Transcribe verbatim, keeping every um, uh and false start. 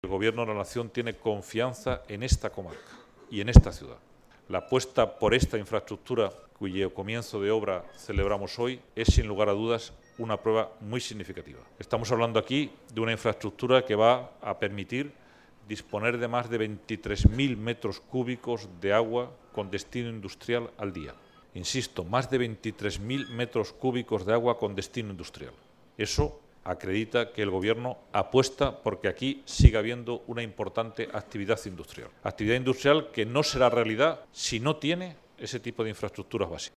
El Gobierno de la Nación tiene confianza en esta comarca y en esta ciudad. La apuesta por esta infraestructura, cuyo comienzo de obra celebramos hoy, es sin lugar a dudas una prueba muy significativa. Estamos hablando aquí de una infraestructura que va a permitir disponer de más de veintitrés mil metros cúbicos de agua con destino industrial al día. Insisto, más de veintitrés mil metros cúbicos de agua con destino industrial. Eso acredita que el Gobierno apuesta porque aquí siga habiendo una importante actividad industrial. Actividad industrial que no será realidad si no tiene ese tipo de infraestructuras básicas.